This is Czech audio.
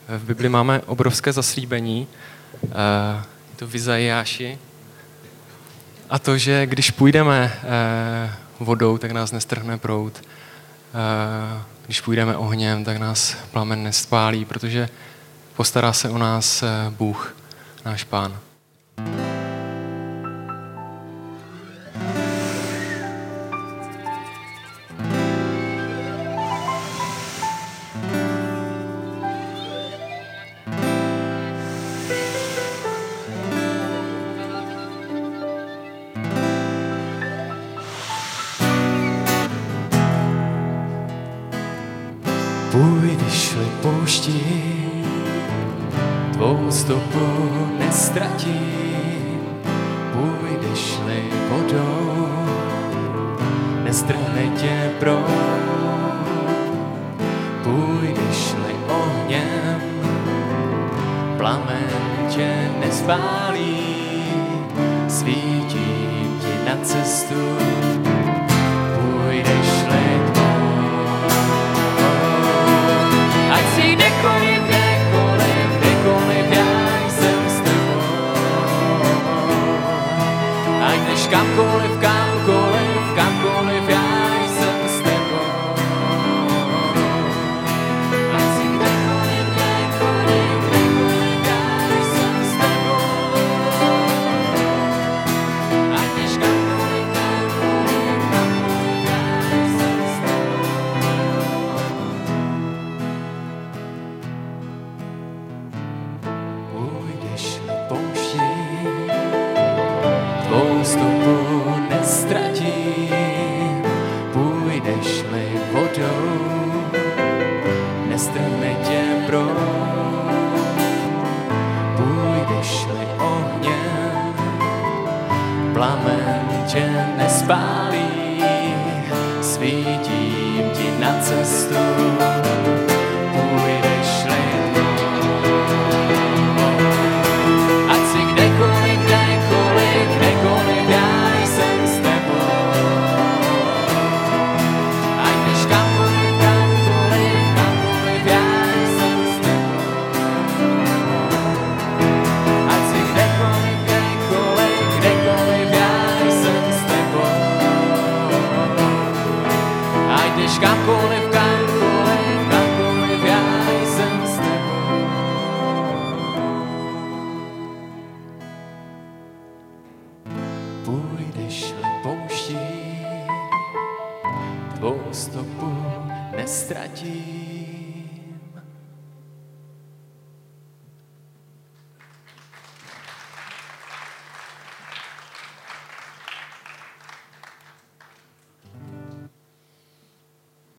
V Bibli máme obrovské zaslíbení, je to v Izajáši, a to, že když půjdeme vodou, tak nás nestrhne proud. Když půjdeme ohněm, tak nás plamen nespálí, protože postará se o nás Bůh, náš Pán. Půjdeš-li pouští, tvou stopu neztratím. Půjdeš-li vodou, nestrhne tě proud. Půjdeš-li ohněm, plamen tě nespálí. Svítím ti na cestu, půjdeš-li ať si kdekoliv, já jsem s tebou. Ať jdeš kamkoliv, já jsem s tebou. Ať si kdekoliv, já jsem s tebou. Ať jdeš kamkoliv, já jsem s tebou. Půjdeš-li pouští, tvou stopu neztratím. Půjdeš-li vodou, nestrhne tě proud. Půjdeš-li ohněm, plamen tě nespálí.